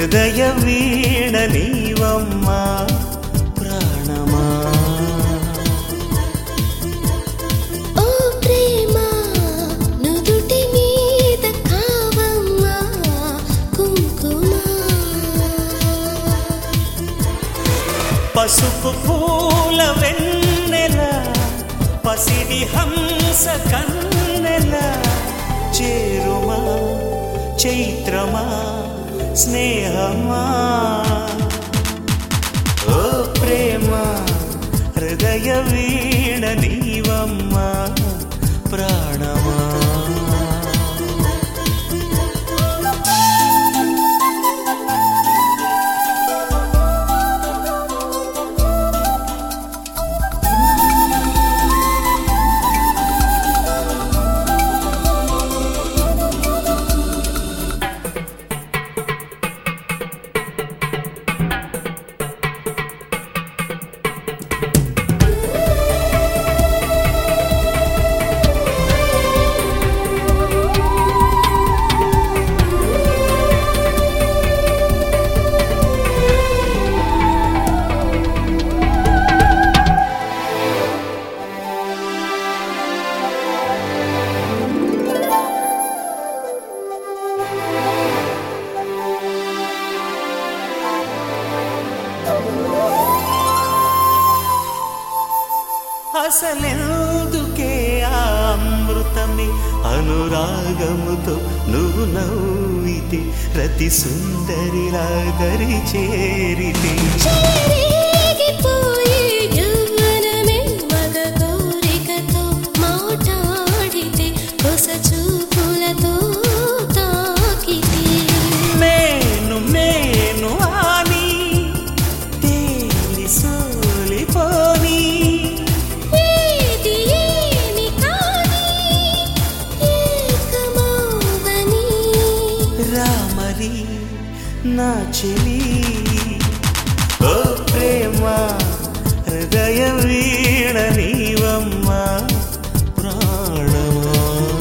హృదయ వీణ నీవమ్మా ప్రాణమా. ఓ ప్రేమ నుదుటి మీద కావమ్మా కుంకుమ. పసుపు పూల వెన్నెల పసిడి హంస కన్నెల చేరుమా చైత్రమా స్నేహమా. ఓ ప్రేమ హృదయ వీణ నీవమ్మా ప్రాణమా. అసలెందుకే ఆ అమృతమే అనురాగముతో నువ్వు నవ్వితే రతి సుందరిలా దరి చేరితే. చెరిగిపోయే యవ్వనమే మగ కోరికతో మాట్లాడితే కొస చూపులతో తాకితే. మేను మేను అని తేలి సోలిపోని రామరి నా చెలి. ఓ ప్రేమ హృదయ వీణ నీవమ్మా ప్రాణమా.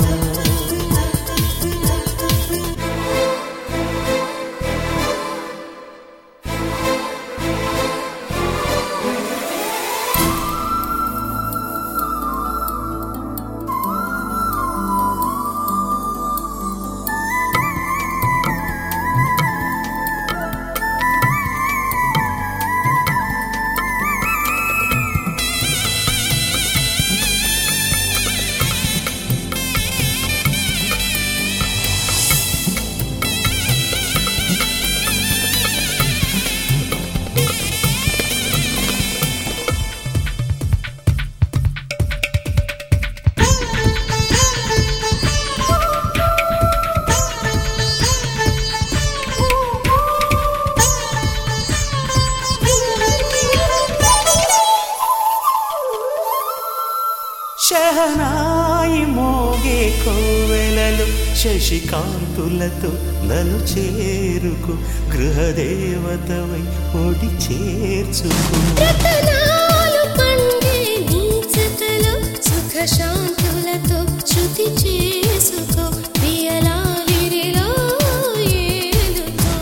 శహనాయి మోగే కోవెలలు శశికాంతులతో నన్ను చేరుకు గృహదేవతవై ఒడి చేర్చుకు. రతనాలు పండే నీ జతలో సుఖ శాంతులతో శృతి చేసుకో ప్రియలాలిరిలో ఏలుకో.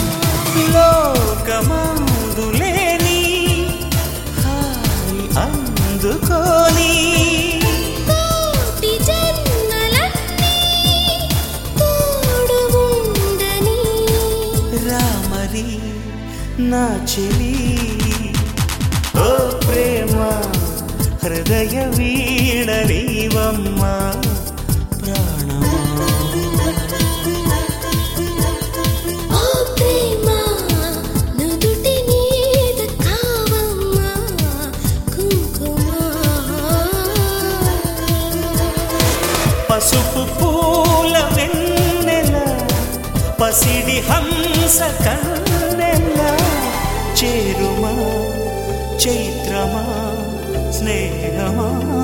లోకమందు లేని హాయి అందుకోని రామరి నా చెలి. ఓ ప్రేమ హృదయ వీణ నీవమ్మా ప్రాణమా. ఓ ప్రేమ నుదుటి మీద కావమ్మా కుంకుమ. పసుపు పూల వెన్నెల పసిడి హంస కన్నెల చేరుమా చైత్రమా స్నేహమా.